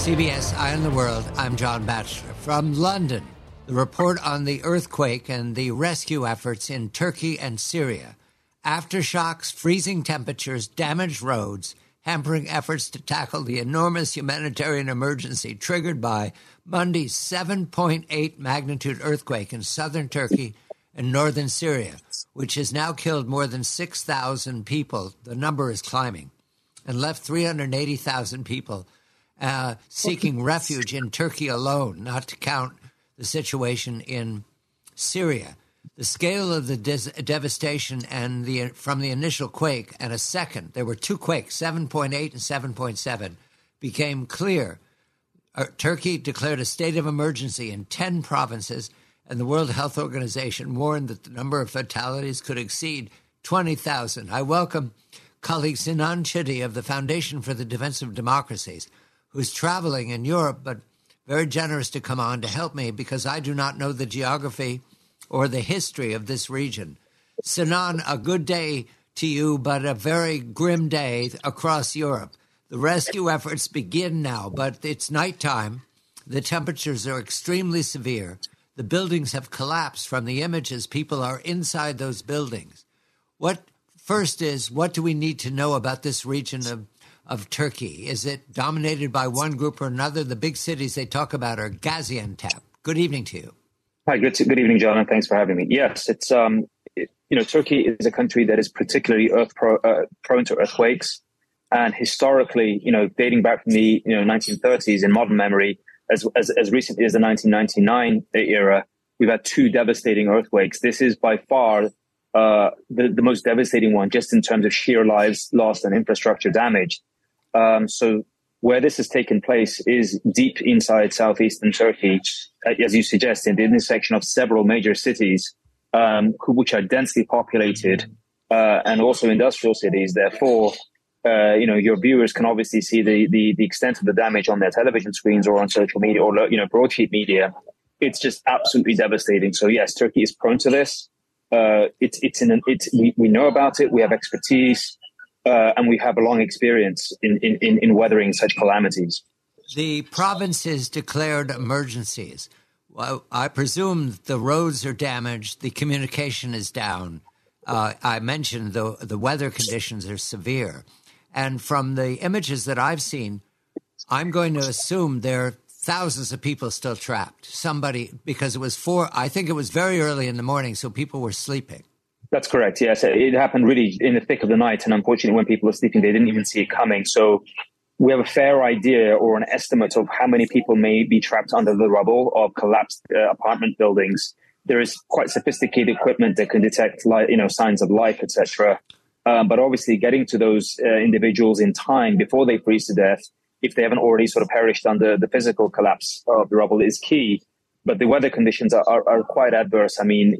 CBS Eye on the World, I'm John Batchelor. From London, the report on the earthquake and the rescue efforts in Turkey and Syria. Aftershocks, freezing temperatures, damaged roads, hampering efforts to tackle the enormous humanitarian emergency triggered by Monday's 7.8 magnitude earthquake in southern Turkey and northern Syria, which has now killed more than 6,000 people. The number is climbing, and left 380,000 people seeking refuge in Turkey alone, not to count the situation in Syria. The scale of the devastation and from the initial quake and a second, there were two quakes, 7.8 and 7.7, became clear. Turkey declared a state of emergency in 10 provinces, and the World Health Organization warned that the number of fatalities could exceed 20,000. I welcome colleague Sinan Chidi of the Foundation for the Defense of Democracies, who's traveling in Europe, but very generous to come on to help me because I do not know the geography or the history of this region. Sinan, a good day to you, but a very grim day across Europe. The rescue efforts begin now, but it's nighttime. The temperatures are extremely severe. The buildings have collapsed from the images. People are inside those buildings. What do we need to know about this region of Turkey? Is it dominated by one group or another? The big cities they talk about are Gaziantep. Good evening to you. Hi, good evening, John, and thanks for having me. Yes, it's Turkey is a country that is particularly prone to earthquakes, and historically, dating back from the 1930s in modern memory, as recently as the 1999 era, we've had two devastating earthquakes. This is by far the most devastating one, just in terms of sheer lives lost and infrastructure damage. So where this has taken place is deep inside southeastern Turkey, as you suggested, the intersection of several major cities, which are densely populated, and also industrial cities. Therefore, your viewers can obviously see the extent of the damage on their television screens or on social media or, broadsheet media. It's just absolutely devastating. So yes, Turkey is prone to this. We know about it. We have expertise. And we have a long experience in weathering such calamities. The provinces declared emergencies. Well, I presume the roads are damaged, the communication is down. I mentioned the weather conditions are severe. And from the images that I've seen, I'm going to assume there are thousands of people still trapped. Because I think it was very early in the morning, so people were sleeping. That's correct. Yes, it happened really in the thick of the night. And unfortunately, when people were sleeping, they didn't even see it coming. So we have a fair idea or an estimate of how many people may be trapped under the rubble of collapsed apartment buildings. There is quite sophisticated equipment that can detect, signs of life, etc. But obviously, getting to those individuals in time before they freeze to death, if they haven't already sort of perished under the physical collapse of the rubble, is key. But the weather conditions are quite adverse. I mean,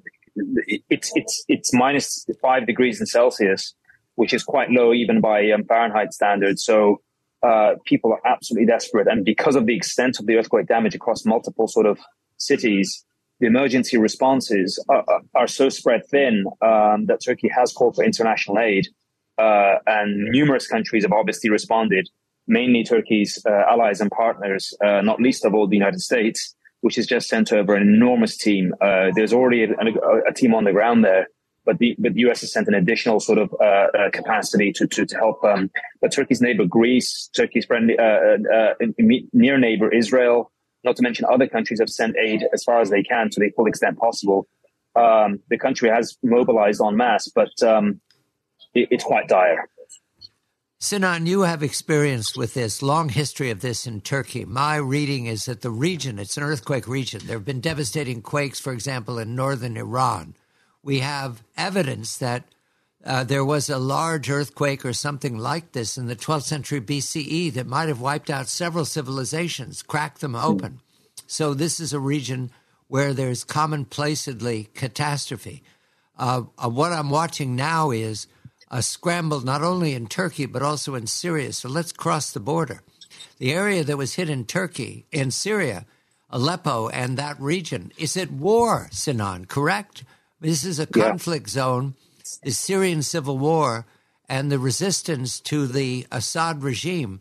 it's minus 5 degrees in Celsius, which is quite low even by Fahrenheit standards. So people are absolutely desperate. And because of the extent of the earthquake damage across multiple sort of cities, the emergency responses are so spread thin that Turkey has called for international aid. And numerous countries have obviously responded, mainly Turkey's allies and partners, not least of all the United States, which has just sent over an enormous team. There's already a team on the ground there, but the U.S. has sent an additional sort of capacity to help. But Turkey's neighbor Greece, Turkey's friendly near neighbor Israel, not to mention other countries, have sent aid as far as they can to the full extent possible. The country has mobilized en masse, but it's quite dire. Sinan, you have experience with this, long history of this in Turkey. My reading is that the region, it's an earthquake region. There have been devastating quakes, for example, in northern Iran. We have evidence that there was a large earthquake or something like this in the 12th century BCE that might have wiped out several civilizations, cracked them open. So this is a region where there's commonplacedly catastrophe. What I'm watching now is a scramble not only in Turkey but also in Syria. So let's cross the border. The area that was hit in Turkey, in Syria, Aleppo and that region, is at war, Sinan, correct? This is a conflict zone, the Syrian civil war, and the resistance to the Assad regime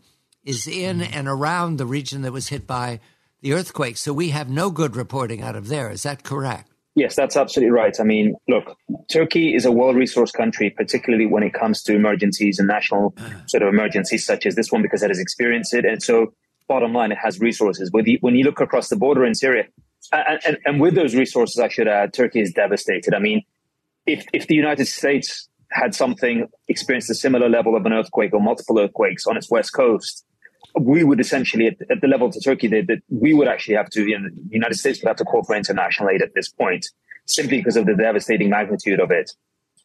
is in and around the region that was hit by the earthquake. So we have no good reporting out of there. Is that correct? Yes, that's absolutely right. I mean, look, Turkey is a well-resourced country, particularly when it comes to emergencies and national sort of emergencies such as this one, because it has experienced it. And so bottom line, it has resources. When you look across the border in Syria, and with those resources, I should add, Turkey is devastated. I mean, if the United States had experienced a similar level of an earthquake or multiple earthquakes on its west coast, we would essentially, at the level to Turkey, that we would actually have to, the United States would have to call for international aid at this point, simply because of the devastating magnitude of it.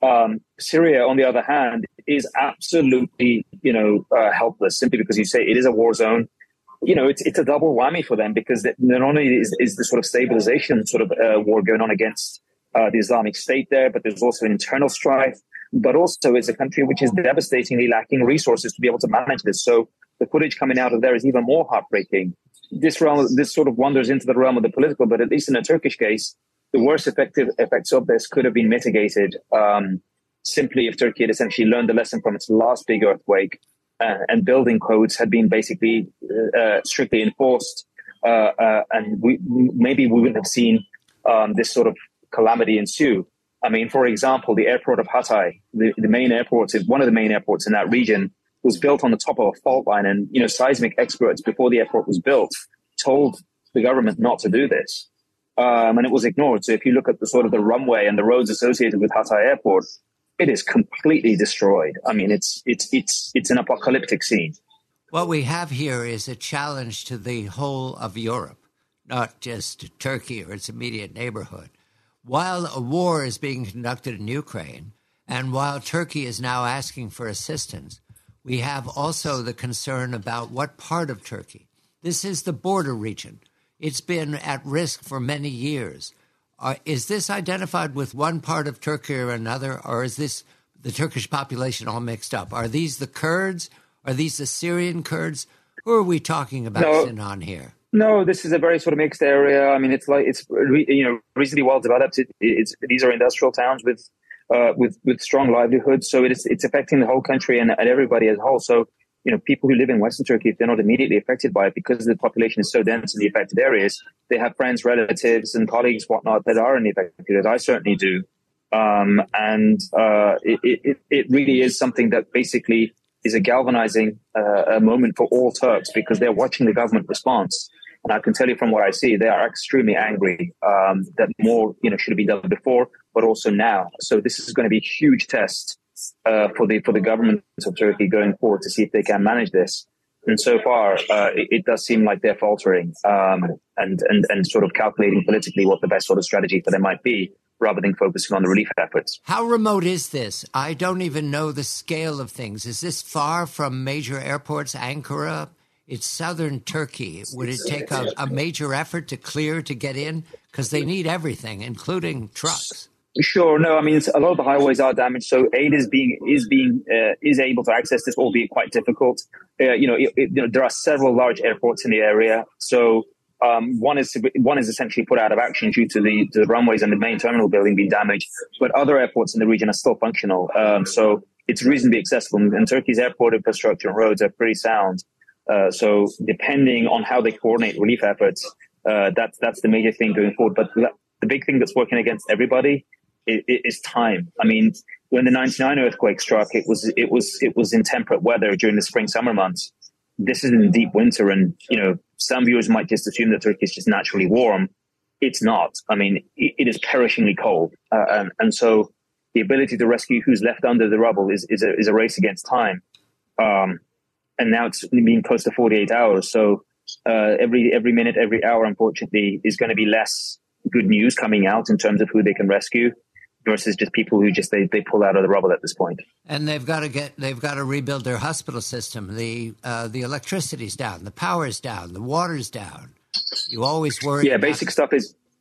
Syria, on the other hand, is absolutely, helpless, simply because you say it is a war zone. It's a double whammy for them, because not only is the sort of stabilization sort of war going on against the Islamic State there, but there's also an internal strife. But also it's a country which is devastatingly lacking resources to be able to manage this. So the footage coming out of there is even more heartbreaking. This sort of wanders into the realm of the political, but at least in the Turkish case, the worst effects of this could have been mitigated simply if Turkey had essentially learned the lesson from its last big earthquake, and building codes had been basically strictly enforced, and maybe we wouldn't have seen this sort of calamity ensue. I mean, for example, the airport of Hatay, the main airport, one of the main airports in that region, was built on the top of a fault line. And, seismic experts before the airport was built told the government not to do this. And it was ignored. So if you look at the sort of the runway and the roads associated with Hatay Airport, it is completely destroyed. I mean, it's an apocalyptic scene. What we have here is a challenge to the whole of Europe, not just to Turkey or its immediate neighborhood. While a war is being conducted in Ukraine, and while Turkey is now asking for assistance, we have also the concern about what part of Turkey. This is the border region. It's been at risk for many years. Is this identified with one part of Turkey or another, or is this the Turkish population all mixed up? Are these the Kurds? Are these the Syrian Kurds? Who are we talking about, Sinan, here? No, this is a very sort of mixed area. I mean, it's reasonably well developed. These are industrial towns with strong livelihoods. So it's affecting the whole country and everybody as a whole. So, people who live in Western Turkey, if they're not immediately affected by it, because the population is so dense in the affected areas, they have friends, relatives, and colleagues, whatnot, that are in the affected areas. I certainly do. It really is something that basically is a galvanizing a moment for all Turks, because they're watching the government response. And I can tell you from what I see, they are extremely angry that more, should have been done before, but also now. So this is going to be a huge test for the government of Turkey going forward to see if they can manage this. And so far, it does seem like they're faltering and sort of calculating politically what the best sort of strategy for them might be, rather than focusing on the relief efforts. How remote is this? I don't even know the scale of things. Is this far from major airports, Ankara? It's southern Turkey. Would it take a major effort to clear, to get in? Because they need everything, including trucks. Sure. No, I mean, a lot of the highways are damaged, so aid is able to access this, albeit quite difficult. There are several large airports in the area, so one is essentially put out of action due to the runways and the main terminal building being damaged. But other airports in the region are still functional, so it's reasonably accessible. And Turkey's airport infrastructure and roads are pretty sound. So depending on how they coordinate relief efforts, that's the major thing going forward. But the big thing that's working against everybody is time. I mean, when the 99 earthquake struck, it was in temperate weather during the spring, summer months. This is in deep winter, and some viewers might just assume that Turkey is just naturally warm. It's not. I mean, it is perishingly cold, and so the ability to rescue who's left under the rubble is a race against time. And now it's been close to 48 hours. So every minute, every hour, unfortunately, is going to be less good news coming out in terms of who they can rescue, versus just people who just they pull out of the rubble at this point. And they've got to rebuild their hospital system. The electricity's down, the power's down, the water's down. You always worry. Yeah, the basic stuff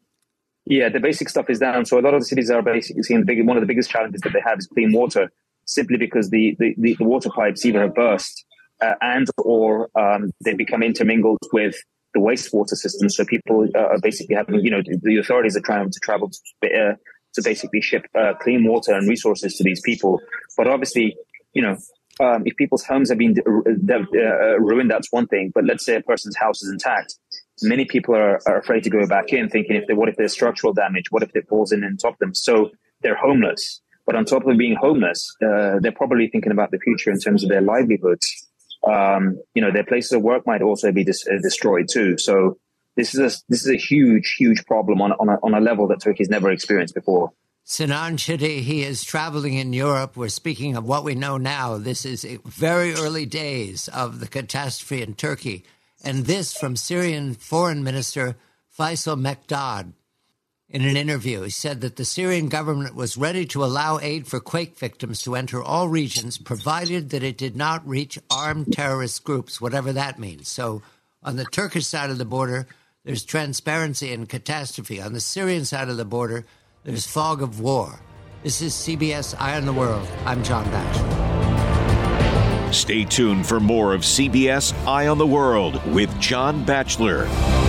is down. So a lot of the cities are basically seeing one of the biggest challenges that they have is clean water, simply because the water pipes either have burst or they become intermingled with the wastewater system. So people are basically having, the authorities are trying to travel to basically ship clean water and resources to these people. But obviously, if people's homes have been ruined, that's one thing. But let's say a person's house is intact. Many people are afraid to go back in, thinking, what if there's structural damage? What if it falls in and top them? So they're homeless. But on top of being homeless, they're probably thinking about the future in terms of their livelihoods. Their places of work might also be destroyed too. So this is a huge, huge problem on a level that Turkey's never experienced before. Sinan Chidi, he is traveling in Europe. We're speaking of what we know now. This is very early days of the catastrophe in Turkey. And this from Syrian Foreign Minister Faisal Mekdad. In an interview, he said that the Syrian government was ready to allow aid for quake victims to enter all regions, provided that it did not reach armed terrorist groups, whatever that means. So on the Turkish side of the border, there's transparency and catastrophe. On the Syrian side of the border, there's fog of war. This is CBS Eye on the World. I'm John Batchelor. Stay tuned for more of CBS Eye on the World with John Batchelor.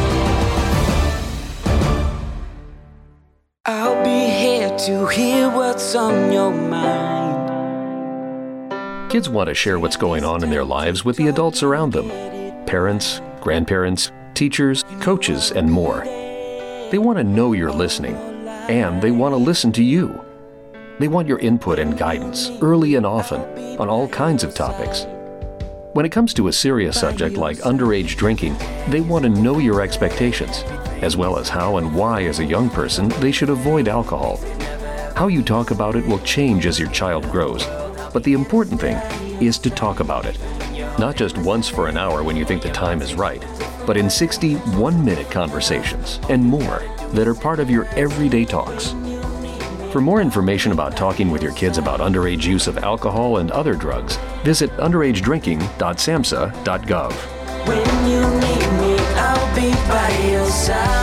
I'll be here to hear what's on your mind. Kids want to share what's going on in their lives with the adults around them. Parents, grandparents, teachers, coaches, and more. They want to know you're listening, and they want to listen to you. They want your input and guidance, early and often, on all kinds of topics. When it comes to a serious subject like underage drinking, they want to know your expectations, as well as how and why as a young person they should avoid alcohol. How you talk about it will change as your child grows, but the important thing is to talk about it. Not just once for an hour when you think the time is right, but in 60 one-minute conversations and more that are part of your everyday talks. For more information about talking with your kids about underage use of alcohol and other drugs, visit underagedrinking.samhsa.gov. When you need me, I'll be by your side.